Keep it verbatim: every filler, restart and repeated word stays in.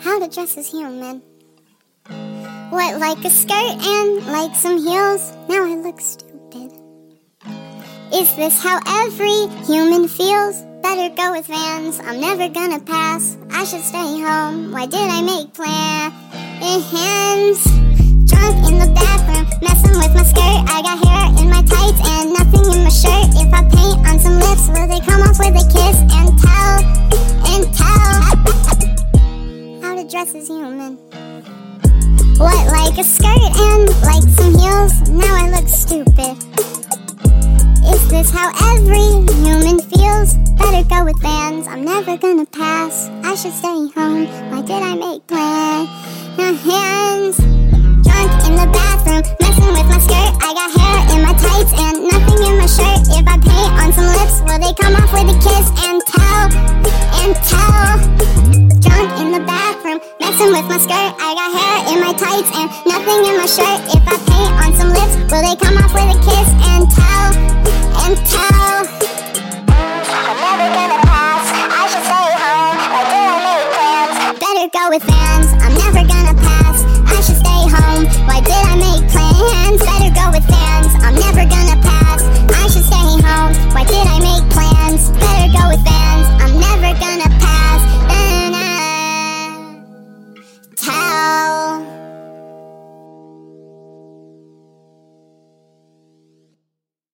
how to dress as human. What, like a skirt and like some heels? Now I look stupid. Is this how every human feels? Better go with Vans, I'm never gonna pass. I should stay home, why did I make plans? Drunk in the bathroom, messing with my skirt. I got hair in my tights and nothing in my shirt. If I paint on some lips, will they come off with a kiss? And tell, and tell how to dress as human. What, like a skirt and like some heels? Now I look stupid. Is this how every human feels? Better go with Vans, I'm never gonna pass. I should stay home, why did I make plans? Drunk in the bathroom, messing with my skirt. I got hair in my tights and nothing in my shirt. If I paint on some lips, will they come off with a kiss? And tell, and tell. Drunk in the bathroom, messing with my skirt. I got hair in my tights and nothing in my shirt. If I paint on some lips, will they come off with a kiss? And tell